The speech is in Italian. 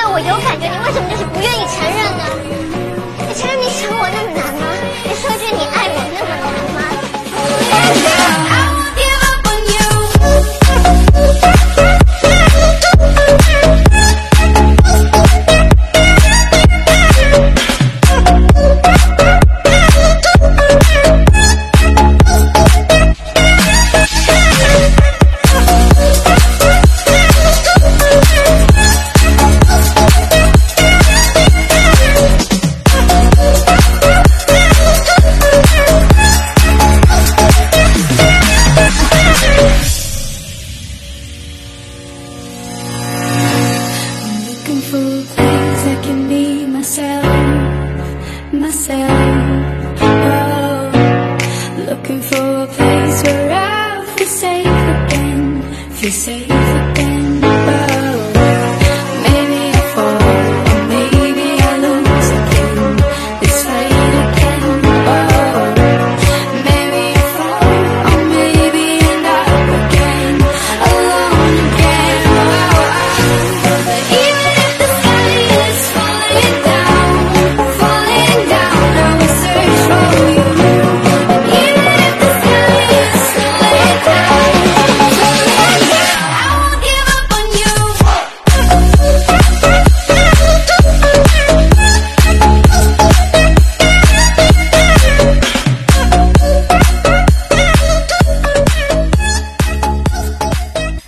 对我有感觉，你为什么就是不愿意承认呢？你承认你想我那么难吗？你说句你爱我那么难吗？ Looking for a place where I feel safe again, feel safe again.